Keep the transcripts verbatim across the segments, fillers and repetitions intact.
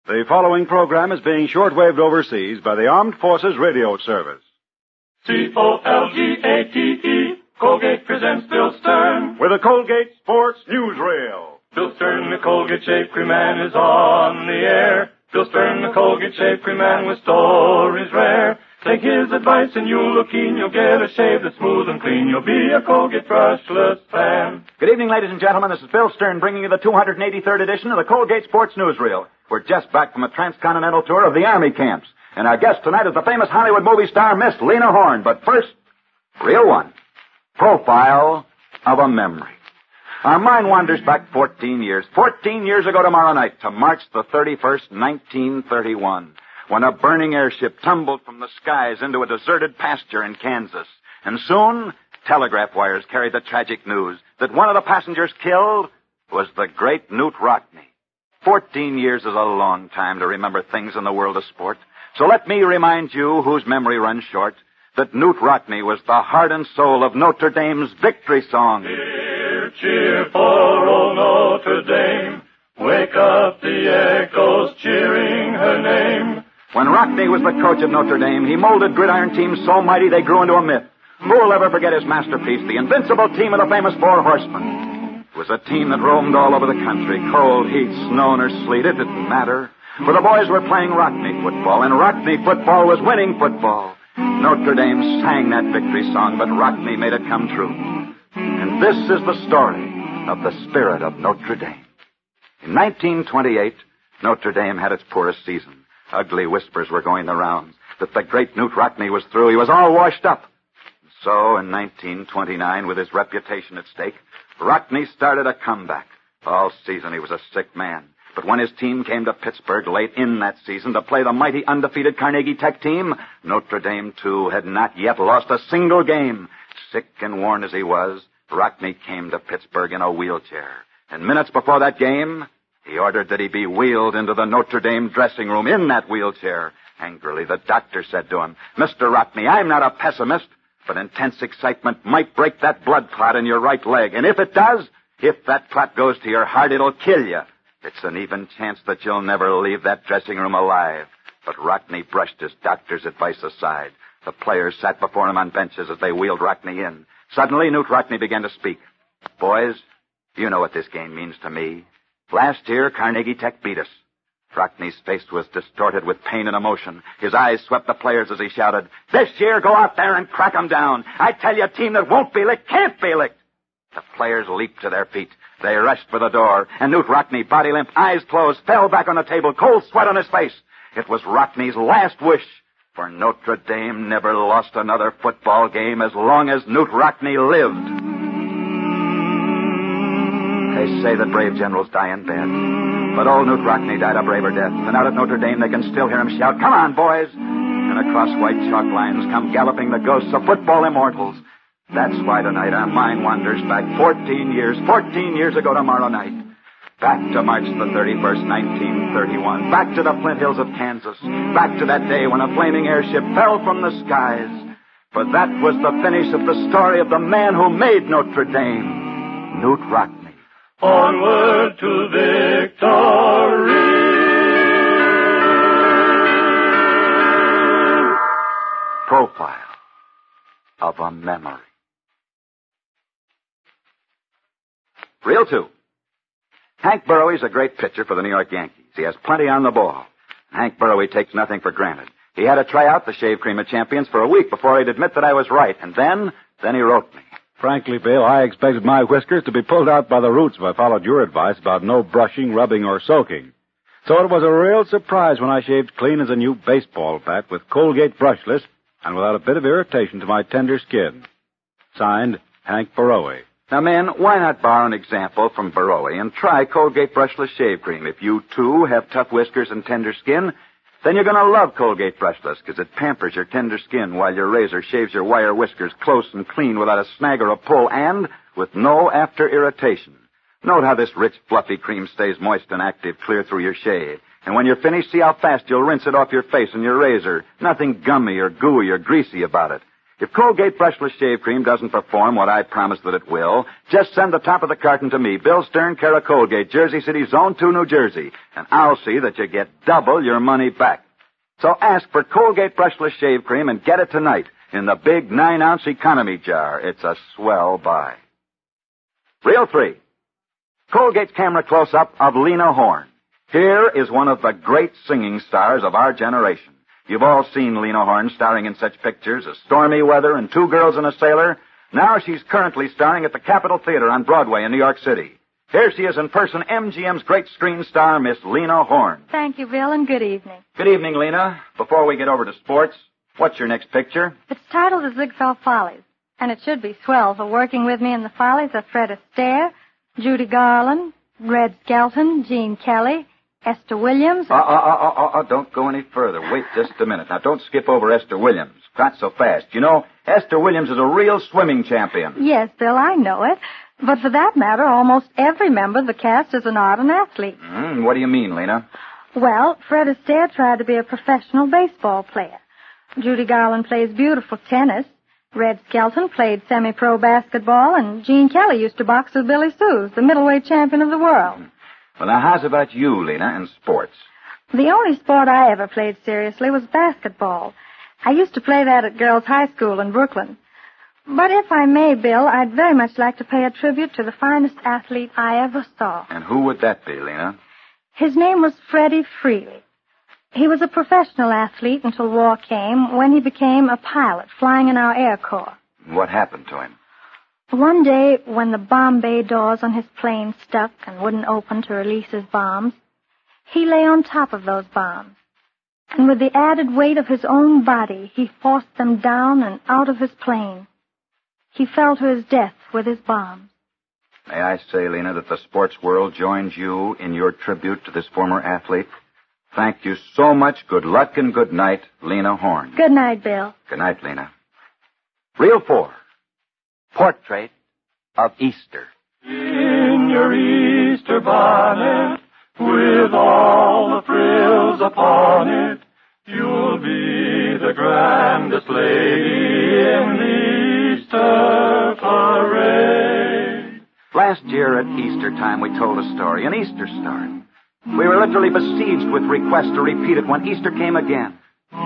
The following program is being shortwaved overseas by the Armed Forces Radio Service. C O L G A T E, Colgate presents Bill Stern. With a Colgate Sports Newsreel. Bill Stern, the Colgate Shave Cream Man, is on the air. Bill Stern, the Colgate Shave Cream Man, with stories rare. Take his advice and you'll look keen. You'll get a shave that's smooth and clean. You'll be a Colgate brushless fan. Good evening, ladies and gentlemen. This is Bill Stern bringing you the two hundred eighty-third edition of the Colgate Sports Newsreel. We're just back from a transcontinental tour of the Army camps. And our guest tonight is the famous Hollywood movie star, Miss Lena Horne. But first, reel one. Profile of a Memory. Our mind wanders back fourteen years. fourteen years ago tomorrow night to March the thirty-first, nineteen thirty-one. When a burning airship tumbled from the skies into a deserted pasture in Kansas. And soon, telegraph wires carried the tragic news that one of the passengers killed was the great Knute Rockne. Fourteen years is a long time to remember things in the world of sport. So let me remind you, whose memory runs short, that Knute Rockne was the heart and soul of Notre Dame's victory song. Cheer, cheer for old Notre Dame. Wake up the echoes cheering her name. When Rockne was the coach of Notre Dame, he molded gridiron teams so mighty they grew into a myth. Who will ever forget his masterpiece, the invincible team of the famous Four Horsemen? It was a team that roamed all over the country. Cold, heat, snow, or sleet, it didn't matter. For the boys were playing Rockne football, and Rockne football was winning football. Notre Dame sang that victory song, but Rockne made it come true. And this is the story of the spirit of Notre Dame. In nineteen twenty-eight, Notre Dame had its poorest season. Ugly whispers were going the rounds that the great Knute Rockne was through. He was all washed up. So, in nineteen twenty-nine, with his reputation at stake, Rockne started a comeback. All season he was a sick man. But when his team came to Pittsburgh late in that season to play the mighty undefeated Carnegie Tech team, Notre Dame, too, had not yet lost a single game. Sick and worn as he was, Rockne came to Pittsburgh in a wheelchair. And minutes before that game, he ordered that he be wheeled into the Notre Dame dressing room in that wheelchair. Angrily, the doctor said to him, Mister Rockne, I'm not a pessimist, but intense excitement might break that blood clot in your right leg. And if it does, if that clot goes to your heart, it'll kill you. It's an even chance that you'll never leave that dressing room alive. But Rockne brushed his doctor's advice aside. The players sat before him on benches as they wheeled Rockne in. Suddenly, Knute Rockne began to speak. Boys, you know what this game means to me. Last year, Carnegie Tech beat us. Rockne's face was distorted with pain and emotion. His eyes swept the players as he shouted, This year, go out there and crack 'em down. I tell you, a team that won't be licked can't be licked. The players leaped to their feet. They rushed for the door, and Knute Rockne, body limp, eyes closed, fell back on the table, cold sweat on his face. It was Rockne's last wish, for Notre Dame never lost another football game as long as Knute Rockne lived. They say that brave generals die in bed, but old Knute Rockne died a braver death, and out at Notre Dame they can still hear him shout, Come on, boys! And across white chalk lines come galloping the ghosts of football immortals. That's why tonight our mind wanders back fourteen years, fourteen years ago tomorrow night. Back to March the thirty-first, nineteen thirty-one. Back to the Flint Hills of Kansas. Back to that day when a flaming airship fell from the skies. For that was the finish of the story of the man who made Notre Dame, Knute Rockne. Onward to victory. Profile of a Memory. Reel two. Hank Burrowey's a great pitcher for the New York Yankees. He has plenty on the ball. Hank Burrowey takes nothing for granted. He had to try out the Shave Cream of Champions for a week before he'd admit that I was right. And then, then he wrote me. Frankly, Bill, I expected my whiskers to be pulled out by the roots if I followed your advice about no brushing, rubbing, or soaking. So it was a real surprise when I shaved clean as a new baseball bat with Colgate brushless and without a bit of irritation to my tender skin. Signed, Hank Burrowey. Now, men, why not borrow an example from Burrowey and try Colgate Brushless Shave Cream? If you, too, have tough whiskers and tender skin, then you're going to love Colgate Brushless because it pampers your tender skin while your razor shaves your wire whiskers close and clean without a snag or a pull and with no after irritation. Note how this rich, fluffy cream stays moist and active clear through your shave. And when you're finished, see how fast you'll rinse it off your face and your razor. Nothing gummy or gooey or greasy about it. If Colgate Brushless Shave Cream doesn't perform what I promised that it will, just send the top of the carton to me, Bill Stern, care of Colgate, Jersey City, Zone two, New Jersey, and I'll see that you get double your money back. So ask for Colgate Brushless Shave Cream and get it tonight in the big nine-ounce economy jar. It's a swell buy. Reel three. Colgate's camera close-up of Lena Horne. Here is one of the great singing stars of our generation. You've all seen Lena Horne starring in such pictures as Stormy Weather and Two Girls and a Sailor. Now she's currently starring at the Capitol Theater on Broadway in New York City. Here she is in person, M G M's great screen star, Miss Lena Horne. Thank you, Bill, and good evening. Good evening, Lena. Before we get over to sports, what's your next picture? It's titled The Ziegfeld Follies, and it should be swell, for working with me in the Follies are Fred Astaire, Judy Garland, Red Skelton, Gene Kelly, Esther Williams. Oh, oh, oh, oh, oh, don't go any further. Wait just a minute. Now, don't skip over Esther Williams. Not so fast. You know, Esther Williams is a real swimming champion. Yes, Bill, I know it. But for that matter, almost every member of the cast is an ardent athlete. Mm, what do you mean, Lena? Well, Fred Astaire tried to be a professional baseball player. Judy Garland plays beautiful tennis. Red Skelton played semi-pro basketball, and Gene Kelly used to box with Billy Sues, the middleweight champion of the world. Well, now, how's about you, Lena, and sports? The only sport I ever played seriously was basketball. I used to play that at girls' high school in Brooklyn. But if I may, Bill, I'd very much like to pay a tribute to the finest athlete I ever saw. And who would that be, Lena? His name was Freddie Freely. He was a professional athlete until war came, when he became a pilot flying in our Air Corps. What happened to him? One day, when the bomb bay doors on his plane stuck and wouldn't open to release his bombs, he lay on top of those bombs. And with the added weight of his own body, he forced them down and out of his plane. He fell to his death with his bombs. May I say, Lena, that the sports world joins you in your tribute to this former athlete? Thank you so much. Good luck and good night, Lena Horne. Good night, Bill. Good night, Lena. Reel four. Portrait of Easter. In your Easter bonnet, with all the frills upon it, you'll be the grandest lady in the Easter parade. Last year at Easter time, we told a story, an Easter story. We were literally besieged with requests to repeat it when Easter came again.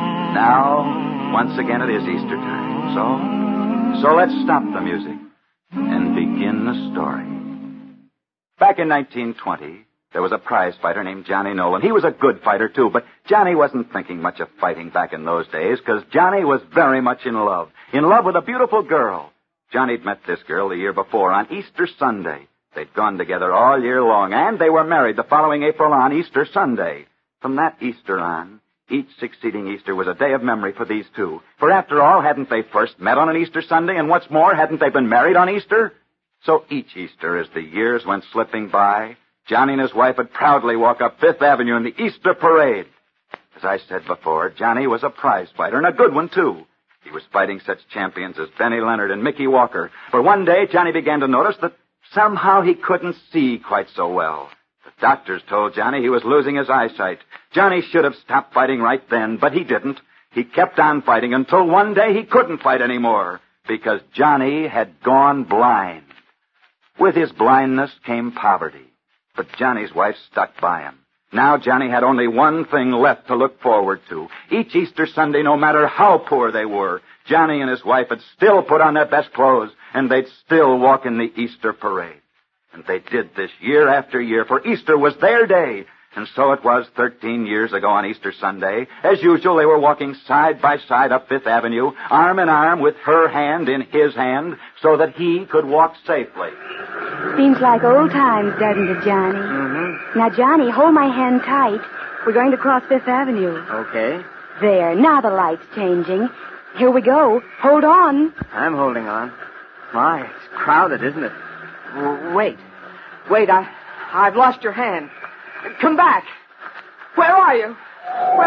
Now, once again, it is Easter time. So, so let's stop the music and begin the story. Back in nineteen twenty, there was a prize fighter named Johnny Nolan. He was a good fighter, too, but Johnny wasn't thinking much of fighting back in those days, because Johnny was very much in love. In love with a beautiful girl. Johnny'd met this girl the year before on Easter Sunday. They'd gone together all year long, and they were married the following April on Easter Sunday. From that Easter on, each succeeding Easter was a day of memory for these two. For after all, hadn't they first met on an Easter Sunday, and what's more, hadn't they been married on Easter? So each Easter, as the years went slipping by, Johnny and his wife would proudly walk up Fifth Avenue in the Easter parade. As I said before, Johnny was a prize fighter, and a good one, too. He was fighting such champions as Benny Leonard and Mickey Walker. But one day, Johnny began to notice that somehow he couldn't see quite so well. The doctors told Johnny he was losing his eyesight. Johnny should have stopped fighting right then, but he didn't. He kept on fighting until one day he couldn't fight anymore, because Johnny had gone blind. With his blindness came poverty, but Johnny's wife stuck by him. Now Johnny had only one thing left to look forward to. Each Easter Sunday, no matter how poor they were, Johnny and his wife would still put on their best clothes, and they'd still walk in the Easter parade. And they did this year after year, for Easter was their day. And so it was thirteen years ago on Easter Sunday. As usual, they were walking side by side up Fifth Avenue, arm in arm with her hand in his hand, so that he could walk safely. Seems like old times, doesn't it, Johnny? Mm-hmm. Now, Johnny, hold my hand tight. We're going to cross Fifth Avenue. Okay. There, now the light's changing. Here we go. Hold on. I'm holding on. My, it's crowded, isn't it? W- wait. Wait, I, I've lost your hand. Come back. Where are you? Where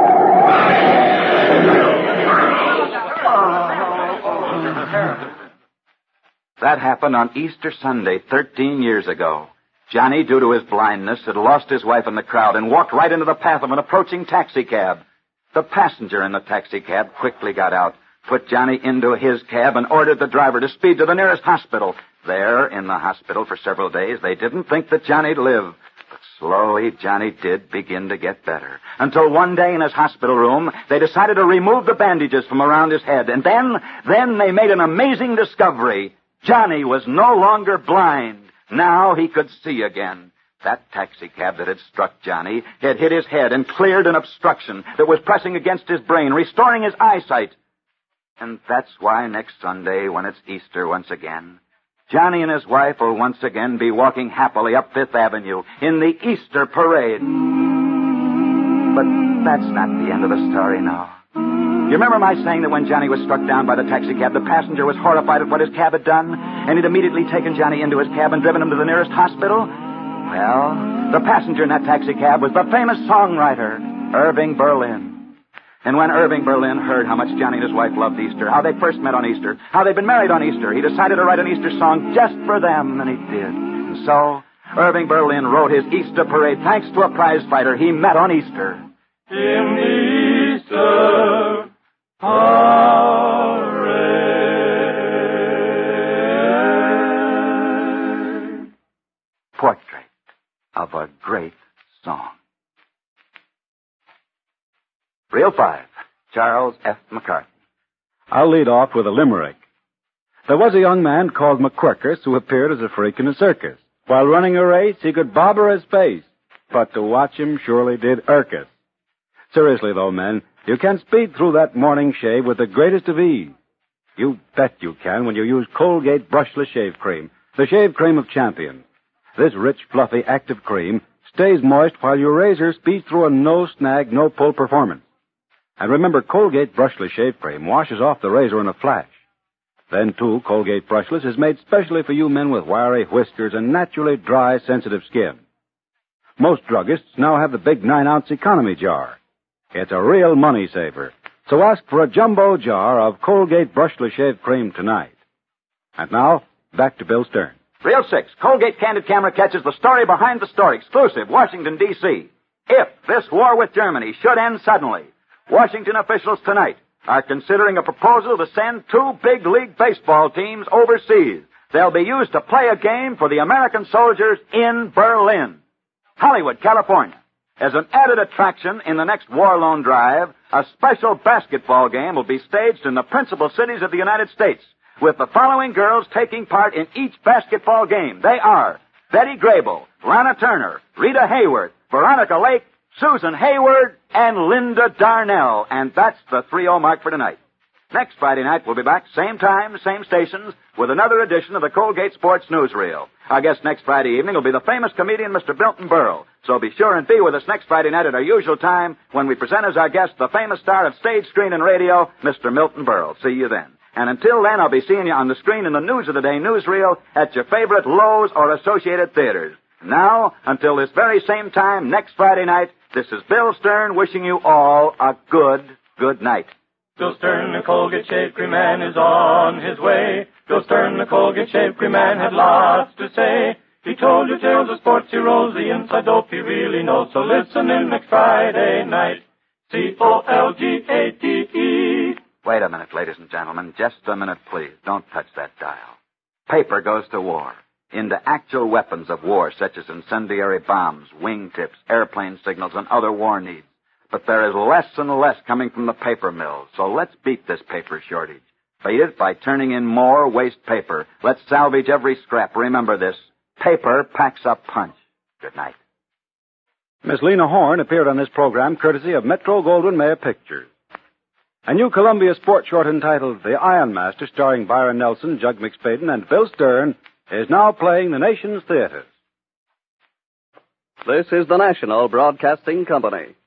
are... That happened on Easter Sunday thirteen years ago. Johnny, due to his blindness, had lost his wife in the crowd and walked right into the path of an approaching taxicab. The passenger in the taxicab quickly got out, put Johnny into his cab, and ordered the driver to speed to the nearest hospital. There, in the hospital for several days, they didn't think that Johnny'd live. But slowly, Johnny did begin to get better. Until one day in his hospital room, they decided to remove the bandages from around his head. And then, then they made an amazing discovery. Johnny was no longer blind. Now he could see again. That taxicab that had struck Johnny had hit his head and cleared an obstruction that was pressing against his brain, restoring his eyesight. And that's why next Sunday, when it's Easter once again, Johnny and his wife will once again be walking happily up Fifth Avenue in the Easter parade. But that's not the end of the story now. You remember my saying that when Johnny was struck down by the taxicab, the passenger was horrified at what his cab had done, and he'd immediately taken Johnny into his cab and driven him to the nearest hospital? Well, the passenger in that taxicab was the famous songwriter, Irving Berlin. And when Irving Berlin heard how much Johnny and his wife loved Easter, how they first met on Easter, how they'd been married on Easter, he decided to write an Easter song just for them, and he did. And so, Irving Berlin wrote his Easter parade thanks to a prize fighter he met on Easter. In Easter parade. Portrait of a great song. Reel five, Charles F. McCarthy. I'll lead off with a limerick. There was a young man called McQuirkus who appeared as a freak in a circus. While running a race, he could bobber his face, but to watch him surely did irk us. Seriously, though, men, you can speed through that morning shave with the greatest of ease. You bet you can when you use Colgate Brushless Shave Cream, the shave cream of champions. This rich, fluffy, active cream stays moist while your razor speeds through a no-snag, no-pull performance. And remember, Colgate Brushless Shave Cream washes off the razor in a flash. Then, too, Colgate Brushless is made specially for you men with wiry whiskers and naturally dry, sensitive skin. Most druggists now have the big nine-ounce economy jar. It's a real money saver. So ask for a jumbo jar of Colgate Brushless Shave Cream tonight. And now, back to Bill Stern. Reel six, Colgate Candid Camera catches the story behind the story, exclusive, Washington, D C If this war with Germany should end suddenly, Washington officials tonight are considering a proposal to send two big league baseball teams overseas. They'll be used to play a game for the American soldiers in Berlin. Hollywood, California. As an added attraction in the next war loan drive, a special basketball game will be staged in the principal cities of the United States, with the following girls taking part in each basketball game. They are Betty Grable, Lana Turner, Rita Hayworth, Veronica Lake, Susan Hayward, and Linda Darnell. And that's the three oh mark for tonight. Next Friday night, we'll be back, same time, same stations, with another edition of the Colgate Sports Newsreel. Our guest next Friday evening will be the famous comedian Mister Milton Berle. So be sure and be with us next Friday night at our usual time when we present as our guest the famous star of stage, screen, and radio, Mister Milton Berle. See you then. And until then, I'll be seeing you on the screen in the News of the Day newsreel at your favorite Lowe's or Associated Theaters. Now, until this very same time next Friday night, this is Bill Stern wishing you all a good, good night. Bill Stern, the Colgate Shave Cream Man, is on his way. Bill Stern, the Colgate Shave Cream Man, had lots to say. He told you tales of sports heroes, the inside dope he really knows. So listen in next Friday night. C O L G A T E. Wait a minute, ladies and gentlemen. Just a minute, please. Don't touch that dial. Paper goes to war. Into actual weapons of war, such as incendiary bombs, wingtips, airplane signals, and other war needs. But there is less and less coming from the paper mills, so let's beat this paper shortage. Beat it by turning in more waste paper. Let's salvage every scrap. Remember this. Paper packs a punch. Good night. Miss Lena Horne appeared on this program courtesy of Metro-Goldwyn-Mayer Pictures. A new Columbia sports short entitled The Iron Master, starring Byron Nelson, Jug McSpadden, and Bill Stern, is now playing the nation's theaters. This is the National Broadcasting Company.